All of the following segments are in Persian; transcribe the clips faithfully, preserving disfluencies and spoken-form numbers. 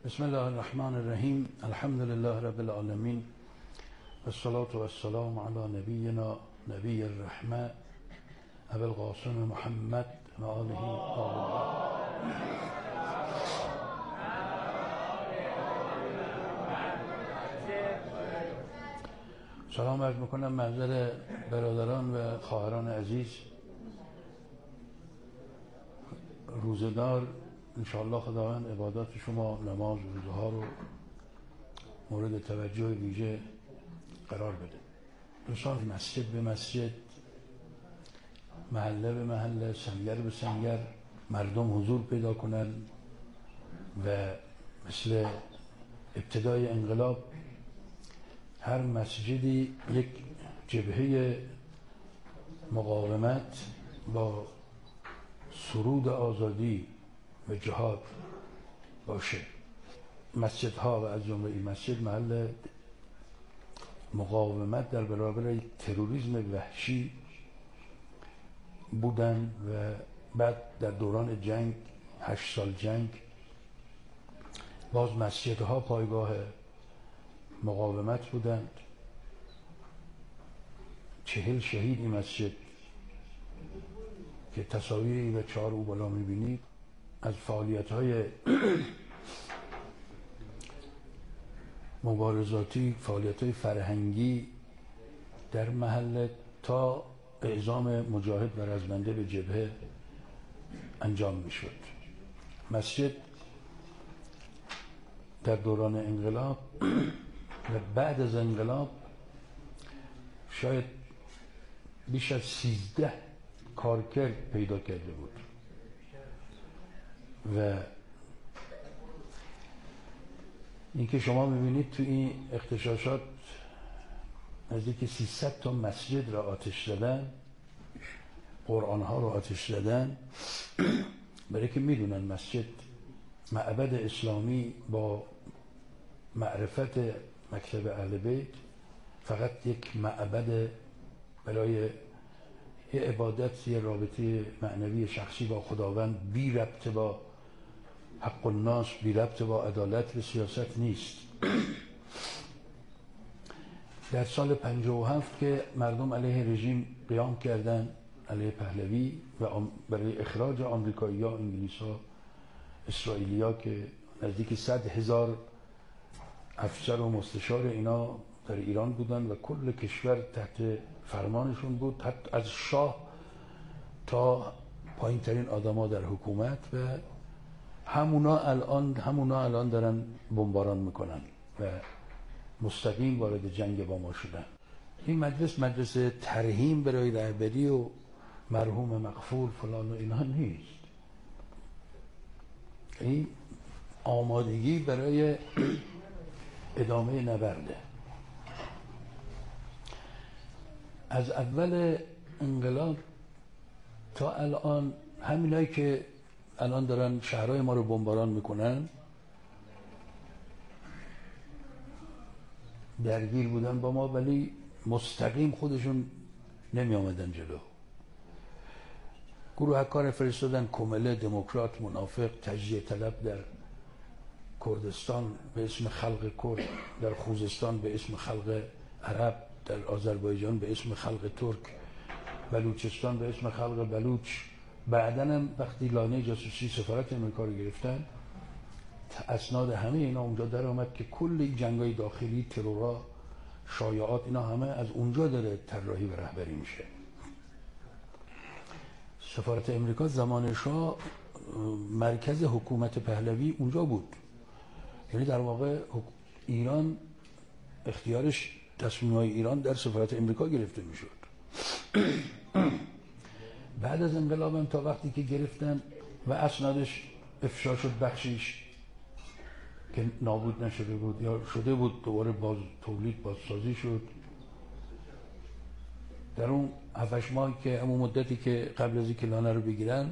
بسم الله الرحمن الرحیم. الحمد لله رب العالمین و الصلاة و السلام علی نبینا نبی الرحمة ابی القاسم محمد و آله آله. سلام عرض میکنم محضر برادران و خواهران عزیز. روزدار انشاءالله خداوند عبادات شما، نماز و روزه ها رو مورد توجه ویژه قرار بده. دوستان، مسجد به مسجد، محله به محله، سنگر به سنگر مردم حضور پیدا کنن و مثل ابتدای انقلاب هر مسجدی یک جبهه مقاومت با سرود آزادی و جهاد باشه. مسجدها و از جمله این مسجد محل مقاومت در برابر تروریسم وحشی بودن و بعد در دوران جنگ، هشت سال جنگ، باز مسجدها پایگاه مقاومت بودند. چهل شهید این مسجد که تصاویری و چهار او بالا میبینید از فعالیت‌های مبارزاتی، فعالیت‌های فرهنگی در محله تا اعزام مجاهد و رزمنده به جبهه انجام میشد. مسجد در دوران انقلاب و بعد از انقلاب شاید بیش از سیزده کارکرد پیدا کرده بود و اینکه شما میبینید تو این اغتشاشات نزدیک سیصد تا مسجد را آتش زدن، قرآن ها را آتش زدن، برای که میدونن مسجد معبد اسلامی با معرفت مکتب اهل بیت فقط یک معبد برای یه عبادت، یه رابطه معنوی شخصی با خداوند بی ربط با حق الناس، بی ربط با عدالت و سیاست نیست. در سال پنجاه و هفت که مردم علیه رژیم قیام کردن، علیه پهلوی و برای اخراج آمریکایی ها، انگلیس ها، اسرائیلی ها که نزدیک صد هزار افسر و مستشار اینا در ایران بودن و کل کشور تحت فرمانشون بود، حتی از شاه تا پایین ترین آدما در حکومت، و همونا الان همونا الان دارن بمباران میکنن و مستقیم وارد جنگ با ما شدن. این مجلس مجلس ترحیم برای رهبری و مرحوم مغفور فلان و اینا نیست. این آمادگی برای ادامه نبرده. از اول انقلاب تا الان همینایی که الان دارن شهرهای ما رو بمباران میکنن درگیر بودن با ما، ولی مستقیم خودشون نمی آمدن جلو. گروه کار فرستادن کمله، دموکرات، منافق، تجزیه طلب در کردستان به اسم خلق کرد، در خوزستان به اسم خلق عرب، در آذربایجان به اسم خلق ترک، بلوچستان به اسم خلق بلوچ. بعداً هم وقتی لانه جاسوسی سفارت امریکا رو گرفتن، اسناد همه اینا اونجا در آمد که کل جنگای داخلی، ترورا، شایعات، اینا همه از اونجا داره طراحی و رهبری میشه. سفارت امریکا زمان شاه مرکز حکومت پهلوی اونجا بود. یعنی در واقع ایران اختیارش، تصمیم‌های ایران در سفارت امریکا گرفته میشد. بعد از انقلاب هم تا وقتی که گرفتن و اسنادش افشا شد، بخشیش که نابود نشده بود یا شده بود دوباره باز تولید بازسازی شد. در اون هفت ماهی که همون مدتی که قبل از اینکه لانه رو بگیرن،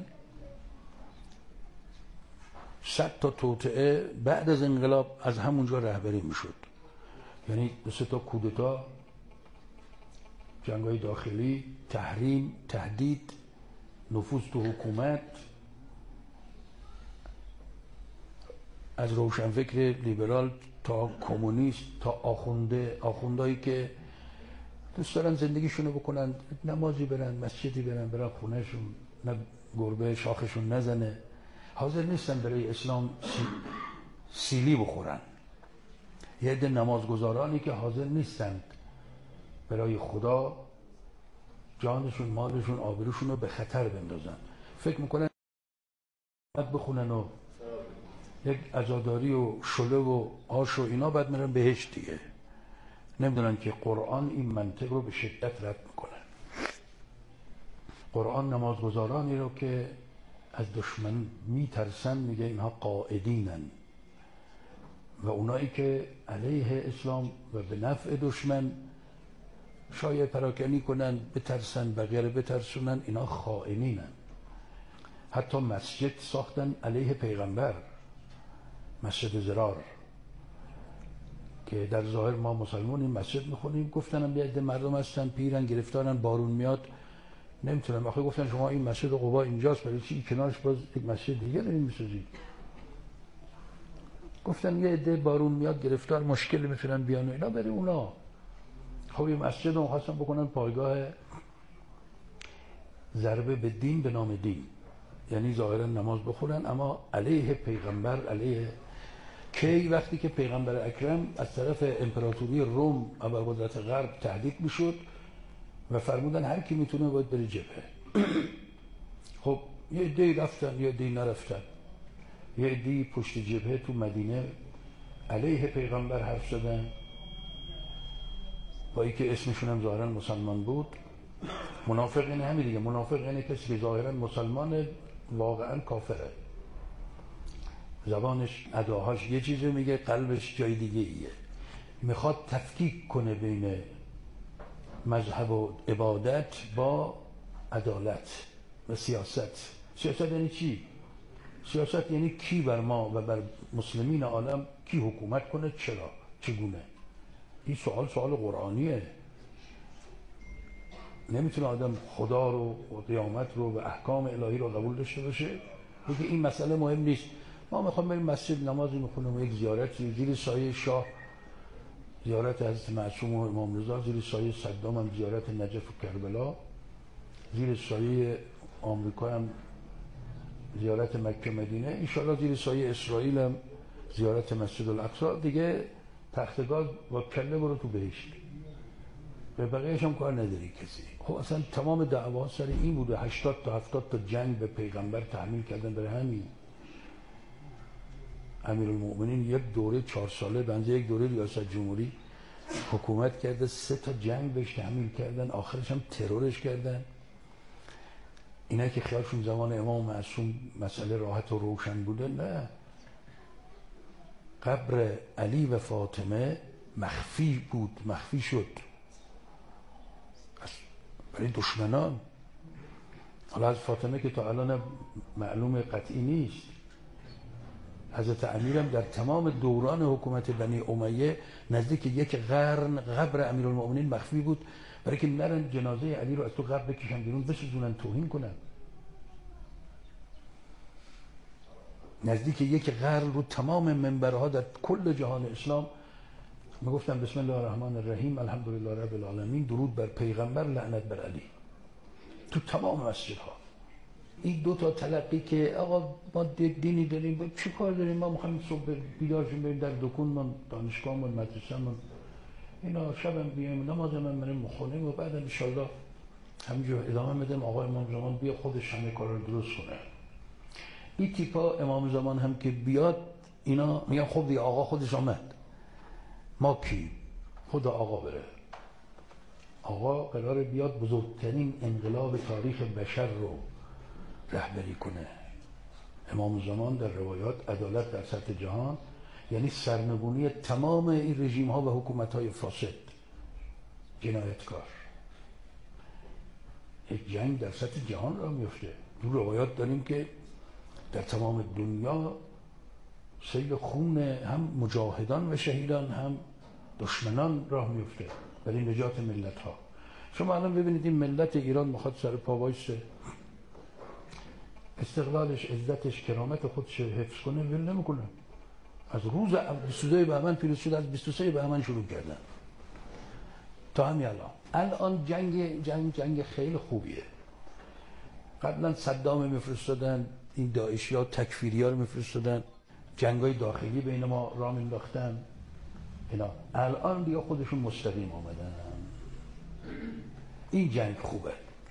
صد تا توطئه بعد از انقلاب از همونجا رهبری میشد. یعنی دو سه تا کودتا، جنگ‌های داخلی، تحریم، تهدید، نفوذ تو حکومت، از روشنفکر لیبرال تا کمونیست تا آخونده، آخوندهایی که دوست دارن زندگیشونو بکنن، نمازی برن، مسجدی برن، برن خونهشون، نه گربه شاخشون نزنه، حاضر نیستن برای اسلام سی... سیلی بخورن. یه عده نمازگزارانی که حاضر نیستند برای خدا جانشون، مالشون، آبروشون رو به خطر بندازن. فکر میکنن بخونن و یک عزاداری و شله و آش و اینا بعد میرن بهشت دیگه. نمیدونن که قرآن این منطق رو به شدت رد میکنه. قرآن نمازگزارانی رو که از دشمن میترسن میگه اینها قائدینن، و اونایی که علیه اسلام و به نفع دشمن شاید پراکنی کنن، بترسن، بغیر بترسونن، اینا خائنینن. حتی مسجد ساختن علیه پیغمبر، مسجد زرار که در ظاهر ما مسلمانیم مسجد میخونیم، گفتن هم یه عده مردم هستن پیرن گرفتارن، بارون میاد نمیتونن. آخه گفتن شما این مسجد قبا اینجاست، برای چی کنارش باز یک مسجد دیگه دارین میسازید؟ گفتن یه عده بارون میاد گرفتار، مشکل میتونن بیان و اینا، بره اونا. خب این مسجد رو خواستن بکنن پایگاه ضربه به دین به نام دین، یعنی ظاهرا نماز بخونن اما علیه پیغمبر. علیه کی؟ وقتی که پیغمبر اکرم از طرف امپراتوری روم ابرقدرت غرب تهدید میشد و فرمودن هر کی میتونه باید بره جبهه. خب یه عده‌ای رفتن، یه عده‌ای نرفتن. یه عده‌ای پشت جبهه تو مدینه علیه پیغمبر حرف زدن، با اینکه اسمشون هم ظاهرا مسلمان بود. منافق یعنی همین دیگه، منافق یعنی کسی که ظاهرا مسلمان واقعا کافره، زبانش اداهاش یه چیزی میگه، قلبش جای دیگه ایه. میخواد تفکیک کنه بین مذهب و عبادت با عدالت و سیاست. سیاست یعنی چی؟ سیاست یعنی کی بر ما و بر مسلمین عالم کی حکومت کنه، چرا، چگونه. این سوال سوال قرآنیه. نمیتونه آدم خدا رو و قیامت رو و احکام الهی رو قبول داشته باشه بگه این مسئله مهم نیست. ما میخوام بریم مسجد نمازی میخونیم و یک زیارتی زیر سایه شاه، زیارت حضرت معصوم و امام رضا، زیر سایه صدام هم زیارت نجف و کربلا، زیر سایه آمریکا هم زیارت مکه مدینه، انشاءالله زیر سایه اسرائیل هم زیارت مسجد الاقصی. دیگه تختگاه با کله برو تو بهشت، به بقیه‌اش هم کار نداری کسی. خب اصلا تمام دعوا سر این بوده. هشتاد تا هفتاد تا جنگ به پیغمبر تحمیل کردن برای همین. امیرالمؤمنین یک دوره چهار ساله بنده یک دوره ریاست جمهوری حکومت کرده، سه تا جنگ بهش تحمیل کردن، آخرش هم ترورش کردن. اینا که خیالشون زمان امام معصوم مسئله راحت و روشن بوده، نه. قبر علی و فاطمه مخفی بود، مخفی شد برای دشمنان. حالا از فاطمه که تا الان معلوم قطعی نیست. حضرت امیرم در تمام دوران حکومت بنی امیه نزدیک یک قرن قبر امیرالمؤمنین مخفی بود، برای که نرن جنازه علی رو از تو قبر بکشن بیرون بسوزونن، توهین کنن. نزدیک یک قرن رو تمام منبرها در کل جهان اسلام میگفتن بسم الله الرحمن الرحیم الحمدلله رب العالمین، درود بر پیغمبر، لعنت بر علی، تو تمام مسجدها. این دو تا تلقی که آقا ما دینی داریم، چی کار داریم؟ ما میخوایم صبح بیدار شیم بریم در دکونمون، دانشگاهمون، مدرسه‌مون، اینا شبم بیایم نمازمون بریم بخونیم و بعد ان شاءالله همینجور ادامه بدیم. آقا امام زمان بیا خودش همه کارا رو درست کنه. این تیپا امام زمان هم که بیاد اینا میگن خب دیگه آقا خودش آمد، ما کی؟ خدا آقا بره. آقا قراره بیاد بزرگترین انقلاب تاریخ بشر رو رهبری کنه. امام زمان در روایات عدالت در سطح جهان یعنی سرنگونی تمام این رژیم ها و حکومت های فاسد، جنایتکار. یک جنگ در سطح جهان را میفته. دو روایات داریم که در تمام دنیا سیل خون هم مجاهدان و شهیدان هم دشمنان راه میفته برای نجات ملت ها. شما الان ببینید این ملت ایران میخواد سر پا وایسه، استقلالش، عزتش، کرامت خودش حفظ کنه، ول نمیکنه. از روز بیست و دو بهمن پیروز شد، از بیست و سه بهمن شروع کردن تا همین الان. الان جنگ جنگ جنگ خیلی خوبیه. قبلا صدام میفرستادن، این داعشی ها تکفیری ها رو میفرستادن، جنگ های داخلی بین ما راه مینداختن اینا. الان دیگه خودشون مستقیم آمدن. این جنگ خوبه.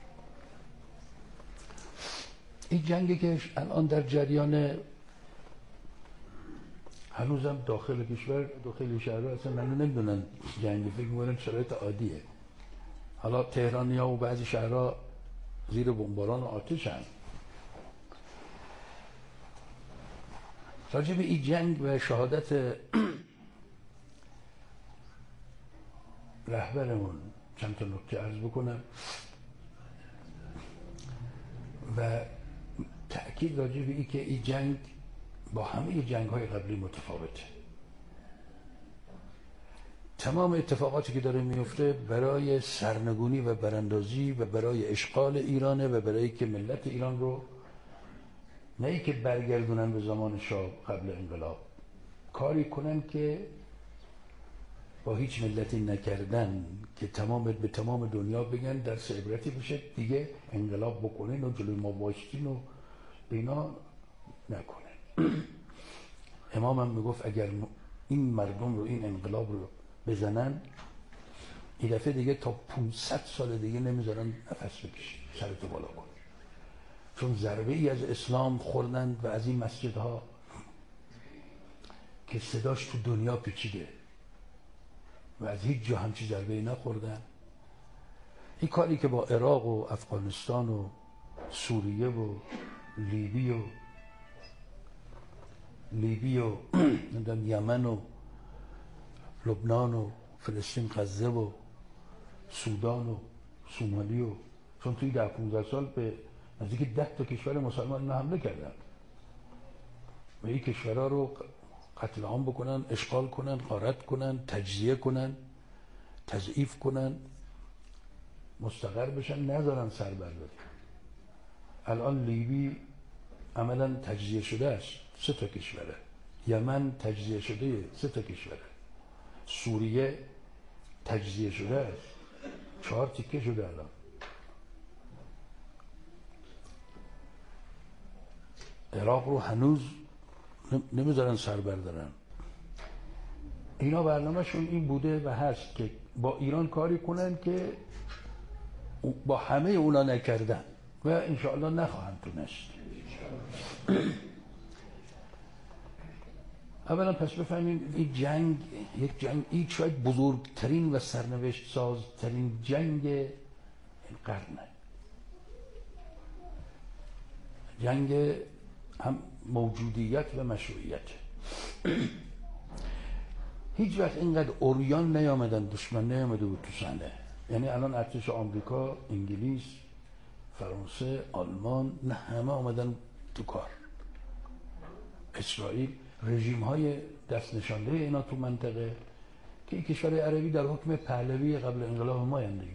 این جنگی که الان در جریان هنوزم داخل کشور، داخل شهرها اصلا منو نمیدونن جنگی، فکر میکنن شرایط عادیه. حالا تهرانی ها و بعضی شهرها زیر بمباران و آتش هست. راجع به این جنگ و شهادت رهبرمون چند تا نکته عرض بکنم و تأکید راجع به این که این جنگ با همه جنگ های قبلی متفاوته. تمام اتفاقاتی که داره میفته برای سرنگونی و براندازی و برای اشغال ایرانه و برای که ملت ایران رو نه ای که برگردونن به زمان شاه قبل انقلاب، کاری کنن که با هیچ ملتی نکردن که تمام به تمام دنیا بگن درس عبرتی بشه، دیگه انقلاب بکنین و جلوی ما وایستین و اینا نکنن. امام هم میگفت اگر این مردم رو این انقلاب رو بزنن، این دفعه دیگه تا پانصد سال دیگه نمیذارن نفس بکشی، سرتو بالا کن. چون ضربه ای از اسلام خوردن و از این مسجدها که صداش تو دنیا پیچیده و از هیچ جا همچی ضربه ای نخوردن. این کاری که با عراق و افغانستان و سوریه و لیبی و لیبی و یمن و لبنان و فلسطین، غزه و سودان و سومالی و چون توی ده پونزده سال به نزدیک ده تا کشور مسلمان اینا حمله کردن و این کشورها رو قتل عام بکنن، اشغال کنن، غارت کنن، تجزیه کنن، تضعیف کنن، مستقر بشن، نذارن سر برداری. الان لیبی عملا تجزیه شده است، سه تا کشوره. یمن تجزیه شده، سه تا کشوره. سوریه تجزیه شده است، چهار تیکه شده الان. عراق رو هنوز نمیذارن سر بردارن. اینا برنامه‌شون این بوده و هست که با ایران کاری کنن که با همه اونا نکردن و انشاءالله نخواهند تونست. اولا پس بفهمیم این جنگ یک جنگ، این شاید بزرگترین و سرنوشت سازترین جنگ این قرنه. جنگ هم موجودیت و مشروعیت. هیچ وقت اینقدر اوریان نیامدن، دشمن نیامده بود تو صحنه. یعنی الان ارتش آمریکا، انگلیس، فرانسه، آلمان، نه همه آمدن تو کار. اسرائیل، رژیم های دست نشانده اینا تو منطقه که این کشور عربی در حکم پهلوی قبل انقلاب ما دیگه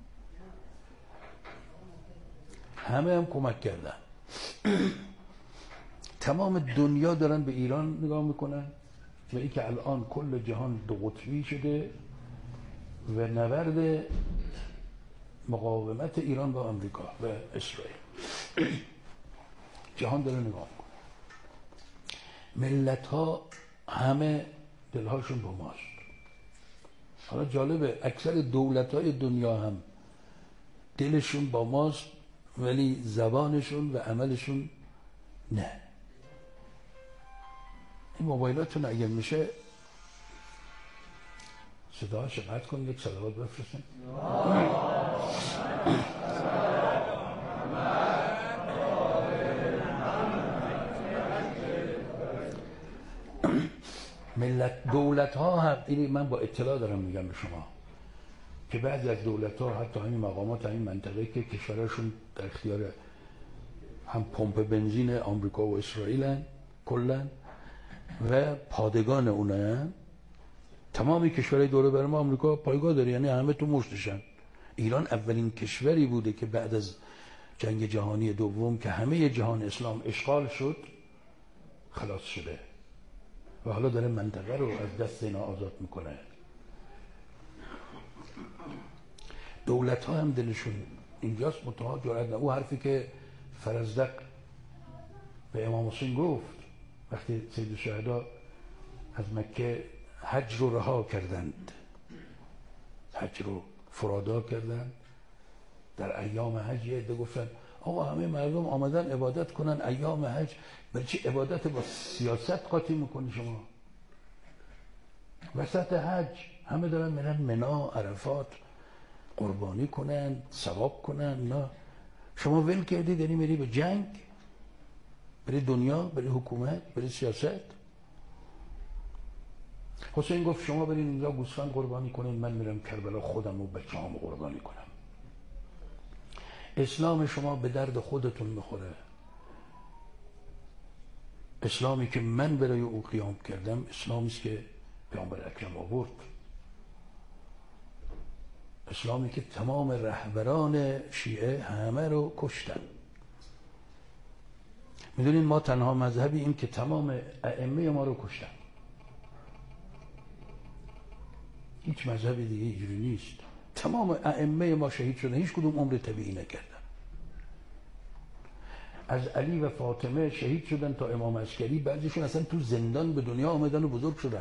همه هم کمک کردن. تمام دنیا دارن به ایران نگاه میکنن و این که الان کل جهان دو قطبی شده و نبرد مقاومت ایران با آمریکا و اسرائیل، جهان داره نگاه میکنه. ملت ها همه دلهاشون با ماست. حالا جالبه اکثر دولت های دنیا هم دلشون با ماست ولی زبانشون و عملشون نه. این موبایلاتون اگر میشه صداهاش قطع کن، یک صلوات بفرستین. ملت دولت ها هم، این من با اطلاع دارم میگم به شما که بعضی از دولت ها حتی همین مقامات همین منطقه که کشورشون در اختیار هم پمپ بنزین آمریکا و اسرائیل هن کلن و پادگان اونه، تمامی کشورهای دوره بر ما آمریکا پایگاه داره، یعنی همه تو مشتشن. ایران اولین کشوری بوده که بعد از جنگ جهانی دوم که همه جهان اسلام اشغال شد خلاص شده. و حالا داره منطقه رو از دست اینا آزاد میکنه. دولت ها هم دلشون اینجاست، متها جرأت نه. او حرفی که فرزدق به امام حسین گفت وقتی سید الشهدا از مکه حج رو رها کردند، حج رو فرادا کردند، در ایام حج یه عده گفتن آقا همه مردم آمدن عبادت کنن ایام حج، برای چی عبادت با سیاست قاطی میکنی شما؟ وسط حج همه دارن میرن منا عرفات قربانی کنن ثواب کنن، نه شما ول کردی داری میری به جنگ، بری دنیا، بری حکومت، بری سیاست. حسین گفت شما برین اینجا گوسفند قربانی کنین، من میرم کربلا خودم و بچه‌هامو قربانی کنم. اسلام شما به درد خودتون میخوره. اسلامی که من برای او قیام کردم اسلامی است که پیامبر اکرم آورد، اسلامی که تمام رهبران شیعه همه رو کشتن. میدونین ما تنها مذهبی این که تمام ائمه ما رو کشتن، هیچ مذهبی دیگه اینجوری نیست. تمام ائمه ما شهید شدن، هیچ کدوم عمر طبیعی نکردن. از علی و فاطمه شهید شدن تا امام عسکری، بعضیشون اصلا تو زندان به دنیا آمدن و بزرگ شدن.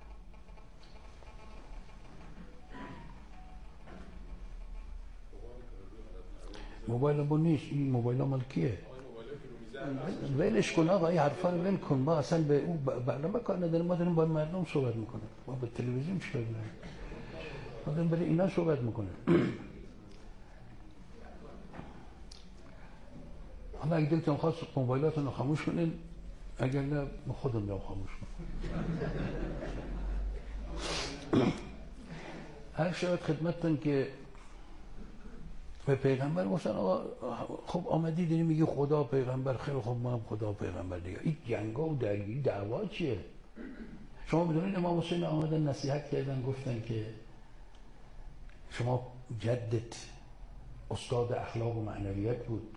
موبایل ما نیست، این موبایل ها مال کیه؟ ولش کن آقا، این حرفا رو ول کن. ما اصلا به اون برنامه کار نداریم، ما داریم با مردم صحبت میکنیم. ما به تلویزیون چیکار داریم؟ ما داریم برای اینا صحبت میکنیم. حالا اگه دلتون خواست موبایلاتون رو خاموش کنین، اگر نه ما خودمون رو خاموش کنیم. هر شاید خدمتتون که به پیغمبر گفتن آقا خب آمدی داری میگی خدا پیغمبر، خیلی خب ما هم خدا پیغمبر دیگه، این جنگا و درگیری دعوا چیه؟ شما میدونید امام حسین آمدن نصیحت کردن، گفتن که شما جدت استاد اخلاق و معنویت بود،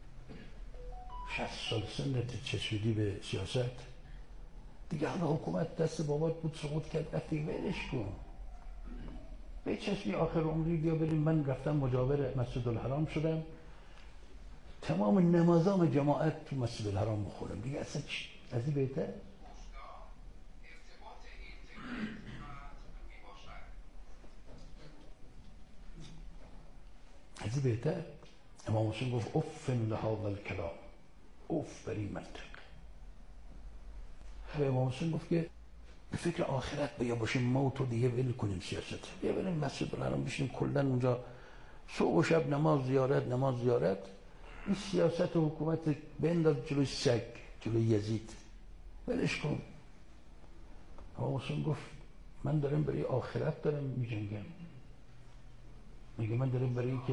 شصت سال سنت چسبیدی به سیاست دیگه، حالا حکومت دست بابات بود سقوط کرد، رفتی ولش کن، به چشمی آخر عمری بیا بریم. من رفتم مجاور مسجد الحرام شدم، تمام نمازام جماعت تو مسجد الحرام بخورم دیگه، اصلا از این بهتر؟ از این بهتر؟ امام حسین گفت اف لهذا الکلام، اف بر این منطق. به امام حسین گفت که به فکر آخرت بیا باشیم، موت و دیگه ول کنیم سیاست، بیا بریم مسجد الحرام بشیم کلا اونجا صبح و شب نماز زیارت نماز زیارت. این سیاست و حکومت بنداز جلوی سگ، جلوی یزید، ولش کن. امام حسین گفت من دارم برای آخرت دارم میجنگم. میگه من دارم برای این که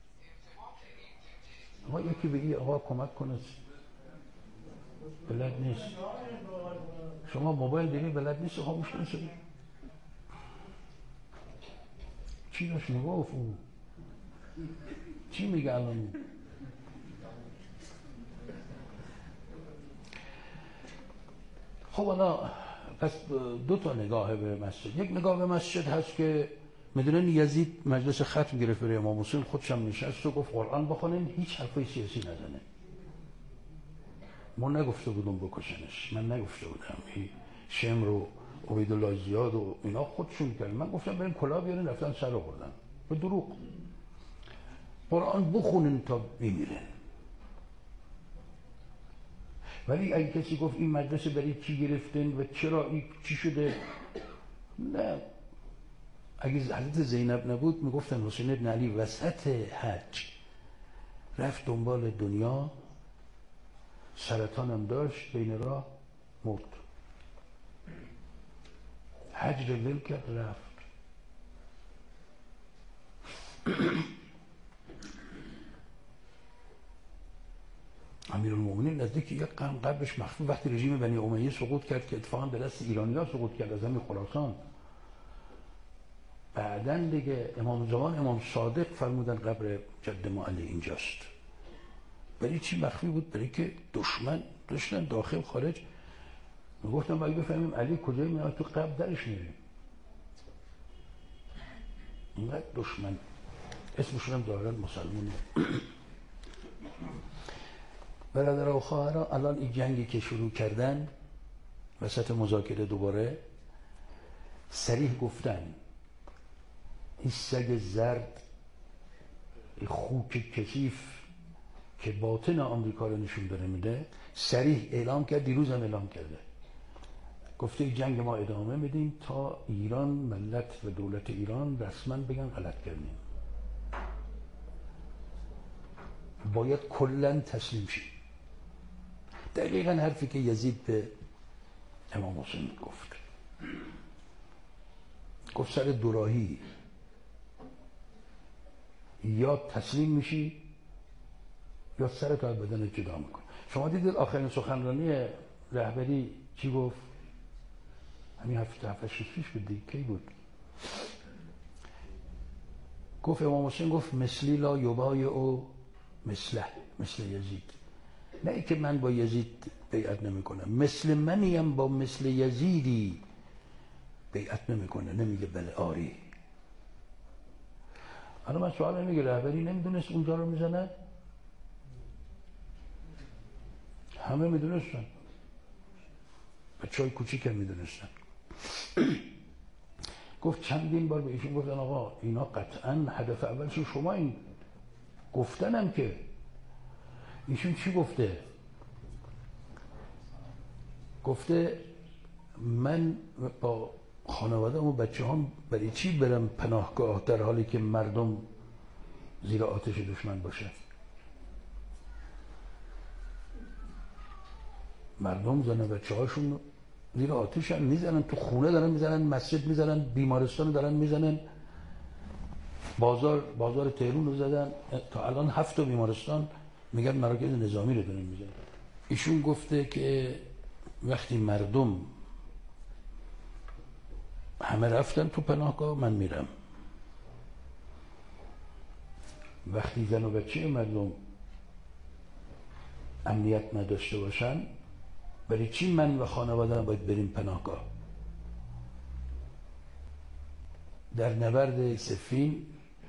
آقا یکی به این آقا کمک کنه، بلد نیست. شما موبایل دیگه بلد نیست خاموش کنید. چی داشت میگفت او؟ چی میگه الان؟ خب حالا پس دو تا نگاه به مسجد. یک نگاه به مسجد هست که میدونن یزید مجلس ختم گرفت برای امام حسین، خودش هم نشست و گفت قرآن بخونین، هیچ حرفای سیاسی نزنه. ما نگفته بودم بکشنش، من نگفته بودم. این شمر و عبیدالله زیاد و اینا خودشون کردن، من گفتم بریم کلاه بیارین، رفتن سر آوردن به دروغ. قرآن بخونین تا بمیرن. ولی اگه کسی گفت این مدرسه برای چی گرفتن و چرا این چی شده، نه. اگه حضرت زینب نبود میگفتن حسین ابن علی وسط حج رفت دنبال دنیا، سرطان هم داشت، بین راه مرد، حج رو ول کرد رفت. امیرالمومنین نزدیک یک قرن قبلش مخفی وقتی رژیم بنی امیه سقوط کرد که اتفاقا به دست ایرانی‌ها سقوط کرد از همین خراسان، بعدن دیگه امام زمان امام صادق فرمودن قبر جد ما علی اینجاست. برای چی مخفی بود؟ برای که دشمن داشتن داخل خارج گفتم باید بفهمیم علی کجای میاد تو قبر درش میریم. اینقدر دشمن اسمشون هم دارن مسلمون. برادر و خواهران الان این جنگی که شروع کردن وسط مذاکره دوباره صریح گفتن این سگ زرد، این خوک کثیف که باطن آمریکا رو نشون داره میده، صریح اعلام کرد، دیروز هم اعلام کرده، گفته این جنگ ما ادامه میدیم تا ایران، ملت و دولت ایران رسما بگن غلط کردیم، باید کلا تسلیم شیم. دقیقا حرفی که یزید به امام حسین گفت. گفت سر دوراهی یا تسلیم میشی یا سرت از بدن جدا میکنی. شما دیدید آخرین سخنرانی رهبری چی گفت؟ همین هفته هفته شش پیش بود دیگه. کی بود؟ گفت امام حسین گفت مثلی لا یبای او مثله، مثل یزید. نه ای که من با یزید بیعت نمی کنم، مثل منیم با مثل یزیدی بیعت نمی کنه. نمیگه بله آری. حالا من سوال اینه که رهبری نمیدونست اونجا رو میزنه؟ همه میدونستن، بچه‌های کوچیک هم میدونستن. گفت چندین بار به ایشون گفتن آقا اینا قطعا هدف اولش شما این گفتنم که. ایشون چی گفته؟ گفته من با خانواده و بچه هم برای چی برم پناهگاه در حالی که مردم زیر آتش دشمن باشه؟ مردم زن بچه هاشون زیر آتش هم میزنن، تو خونه دارن میزنن، مسجد میزنن، بیمارستان دارن میزنن، بازار بازار تهران رو زدن، تا الان هفت تا بیمارستان میگن مراکز نظامی رو دارن میزنن. ایشون گفته که وقتی مردم همه رفتن تو پناهگاه من میرم، وقتی زن و بچه مردم امنیت نداشته باشن برای چی من و خانواده باید بریم پناهگاه؟ در نبرد صفین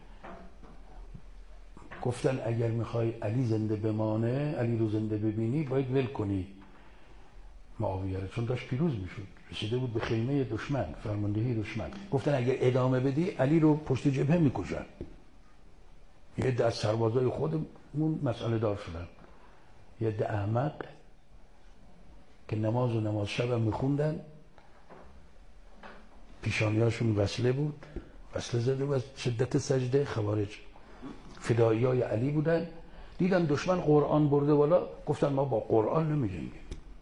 گفتن اگر میخوای علی زنده بمانه، علی رو زنده ببینی، باید ول کنی معاویه رو، چون داشت پیروز میشد، رسیده بود به خیمه دشمن، فرماندهی دشمن. گفتن اگر ادامه بدی علی رو پشت جبهه میکشن. یه عده از سربازای خودمون مسئله دار شدن، یه عده احمق که نماز و نماز شب هم میخوندن، پیشانیاشون وصله بود، وصله زده بود از شدت سجده. خوارج فدایی های علی بودن، دیدن دشمن قرآن برده بالا، گفتن ما با قرآن نمیجنگیم.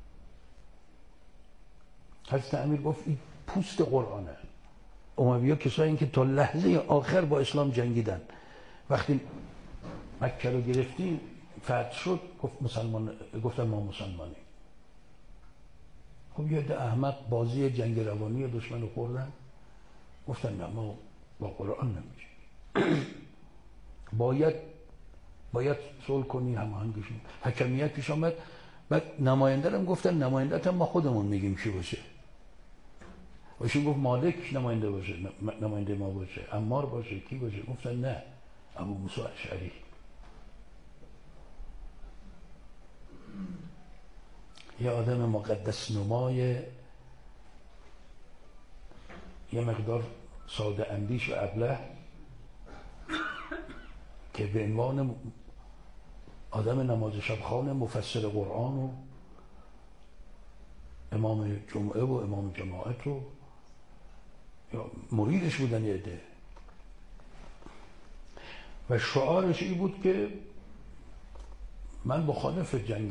حضرت امیر گفت این پوست قرآنه. اموی‌ها کسایی این که تا لحظه آخر با اسلام جنگیدن، وقتی مکه رو گرفتیم فتح شد گفت مسلمان، گفتن ما مسلمانیم. خب یه عده احمق بازی جنگ روانی دشمن رو خوردن، گفتن نه ما با قرآن نمیجنگیم. باید باید صلح کنی، هماهنگشون. حکمیت پیش آمد، بعد نماینده هم گفتن نماینده هم ما خودمون میگیم چی باشه. ایشون گفت مالک نماینده باشه، نماینده ما باشه، عمار باشه، کی باشه؟ گفتن نه، ابو موسی اشعری. یه آدم مقدس نمای، یه مقدار ساده اندیش و ابله که به عنوان آدم نماز شبخانه، مفسر قرآن و امام جمعه و امام جماعت و یا مریدش بودن یه عده، و شعارش این بود که من مخالف جنگ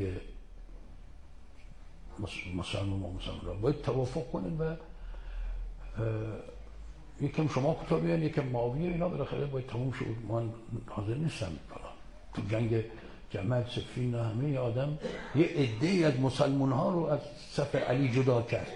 مسلمان و مسلمان، باید توافق کنیم و یکم شما کوتاه بیان یکم معاویه، اینا بالاخره باید تموم شد. من حاضر نیستم تو جنگ جمل صفین و همه آدم یه عده‌ای از مسلمان ها رو از صف علی جدا کرد.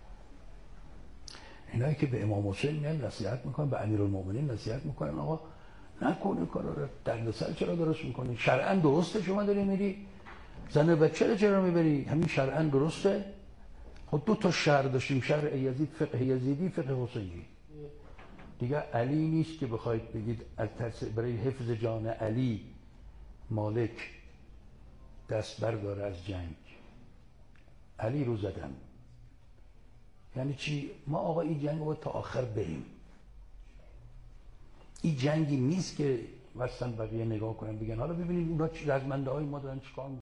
اینایی که به امام حسین نصیحت میکنن، به امیرالمومنین نصیحت میکنن آقا نکنه کارا رو، دردسر چرا درست میکنی؟ شرعاً درسته شما داری میری زن بچه رو چرا میبری؟ همین شرعاً درسته. خب دو تا شهر داشتیم، شهر یزید فقه یزیدی، فقه حسینی. دیگه علی نیست که بخواید بگید از ترس برای حفظ جان علی مالک دست برداره از جنگ. علی رو زدن. یعنی چی؟ ما آقا این جنگ رو تا آخر بریم. این جنگی نیست که مثلا بقیه نگاه کنن بگن حالا ببینید اونا رزمنده های ما دارن چیکار